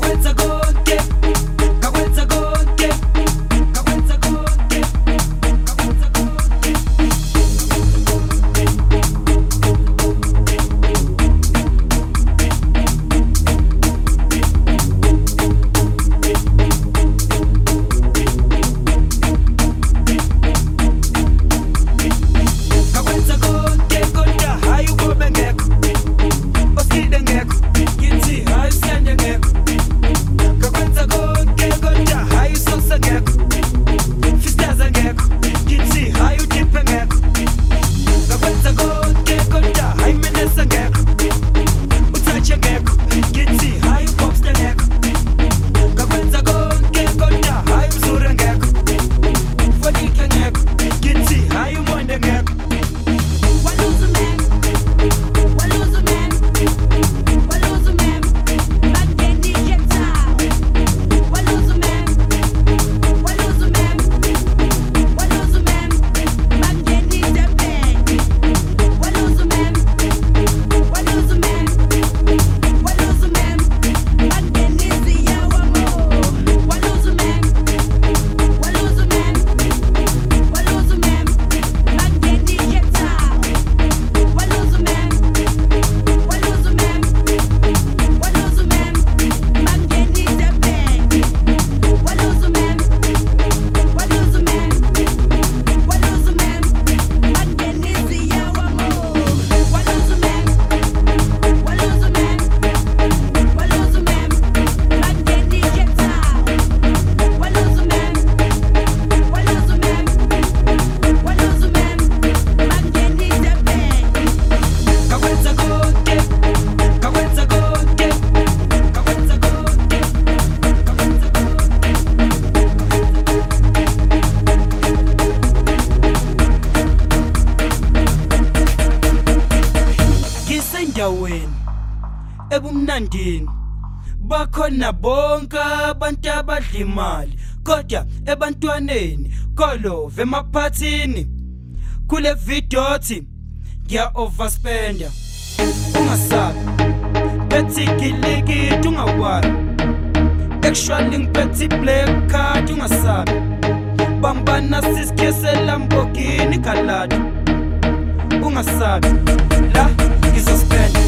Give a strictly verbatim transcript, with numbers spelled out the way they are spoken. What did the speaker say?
ngakwenza konke, ngakwenza konke, ngakwenza konke, ngakwenza konke. Ngakwenza konke kodwa hayi ukobe ngekho, baside ngekho, ngithi hayi usiyande ngekho. Ngakwenza konke kodwa hayi usokuse ngekho, fistaza ngekho, ngithi hayi udiphe ngekho. Ngakwenza konke kodwa hayi menesa ngekho, uthatshe ngekho, ngithi hayi upopsta ngekho. Ngakwenza konke kodwa hayi uzure ngekho, ufadike ngekho, ngithi hayi umonde ngekho. Waluza man, waluza man, waluza man, bageni jeta. Waluza man, waluza man, waluza man, bageni tepe. Waluza man, waluza man, waluza man, bageni ziyawamo. Waluza man, waluza man, waluza man, bageni jeta. Waluza man, waluza man, waluza man, bageni tepe. Waluza man, waluza man, waluza man, bageni ziyawamo. Waluza man, waluza man, waluza man, bageni jeta. Waluza man, waluza man, waluza man, bageni tepe. Ngakwenza konke, ngakwenza konke, ngakwenza konke, ngakwenza konke. Ngisendaweni ebumnandini bakhona bonke abantu abadla imali, kodwa ebantwaneni kolove emaphathini. Kule video thi ngiya overspenda, ungasabi bethi gilikidi ungawabi, actually ngibethi black card ungasabi, bambana sisikese Lamborghini Gallardo ungasabi, la ngizospenda